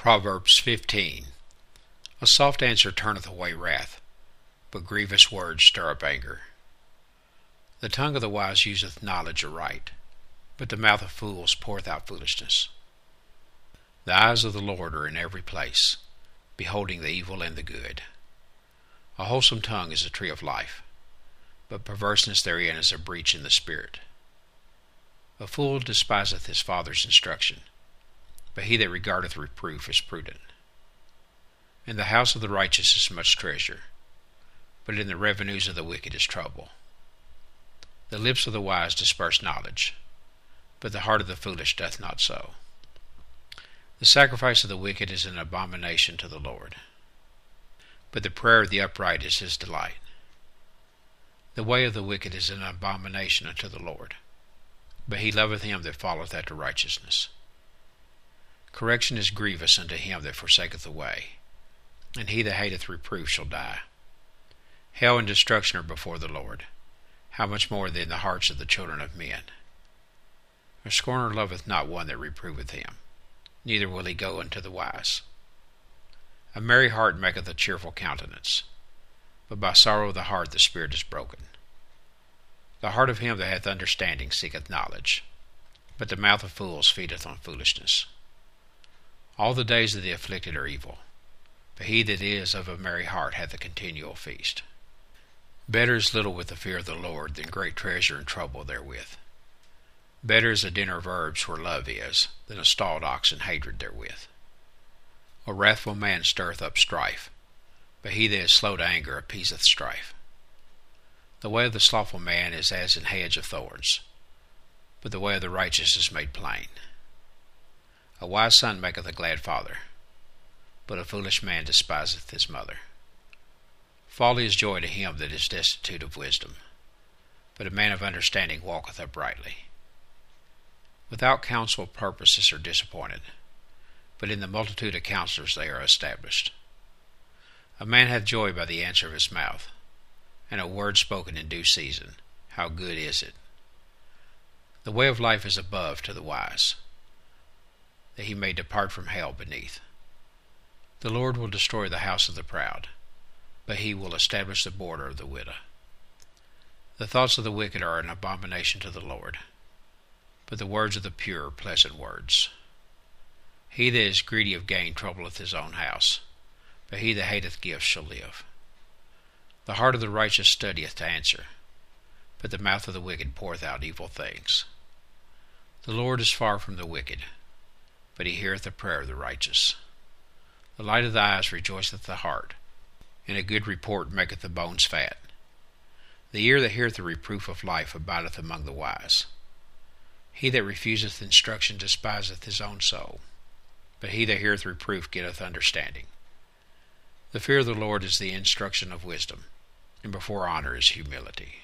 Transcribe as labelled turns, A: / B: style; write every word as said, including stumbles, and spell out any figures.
A: Proverbs fifteen. A soft answer turneth away wrath, but grievous words stir up anger. The tongue of the wise useth knowledge aright, but the mouth of fools poureth out foolishness. The eyes of the Lord are in every place, beholding the evil and the good. A wholesome tongue is a tree of life, but perverseness therein is a breach in the spirit. A fool despiseth his father's instruction, but he that regardeth reproof is prudent. In the house of the righteous is much treasure, but in the revenues of the wicked is trouble. The lips of the wise disperse knowledge, but the heart of the foolish doth not so. The sacrifice of the wicked is an abomination to the Lord, but the prayer of the upright is his delight. The way of the wicked is an abomination unto the Lord, but he loveth him that followeth after righteousness. Correction is grievous unto him that forsaketh the way, and he that hateth reproof shall die. Hell and destruction are before the Lord. How much more then the hearts of the children of men? A scorner loveth not one that reproveth him, neither will he go unto the wise. A merry heart maketh a cheerful countenance, but by sorrow of the heart the spirit is broken. The heart of him that hath understanding seeketh knowledge, but the mouth of fools feedeth on foolishness. All the days of the afflicted are evil, but he that is of a merry heart hath a continual feast. Better is little with the fear of the Lord than great treasure and trouble therewith. Better is a dinner of herbs where love is, than a stalled ox and hatred therewith. A wrathful man stirreth up strife, but he that is slow to anger appeaseth strife. The way of the slothful man is as an hedge of thorns, but the way of the righteous is made plain. A wise son maketh a glad father, but a foolish man despiseth his mother. Folly is joy to him that is destitute of wisdom, but a man of understanding walketh uprightly. Without counsel purposes are disappointed, but in the multitude of counselors they are established. A man hath joy by the answer of his mouth, and a word spoken in due season, how good is it! The way of life is above to the wise, that he may depart from hell beneath. The Lord will destroy the house of the proud, but he will establish the border of the widow. The thoughts of the wicked are an abomination to the Lord, but the words of the pure are pleasant words. He that is greedy of gain troubleth his own house, but he that hateth gifts shall live. The heart of the righteous studieth to answer, but the mouth of the wicked poureth out evil things. The Lord is far from the wicked, but he heareth the prayer of the righteous. The light of the eyes rejoiceth the heart, and a good report maketh the bones fat. The ear that heareth the reproof of life abideth among the wise. He that refuseth instruction despiseth his own soul, but he that heareth reproof getteth understanding. The fear of the Lord is the instruction of wisdom, and before honor is humility.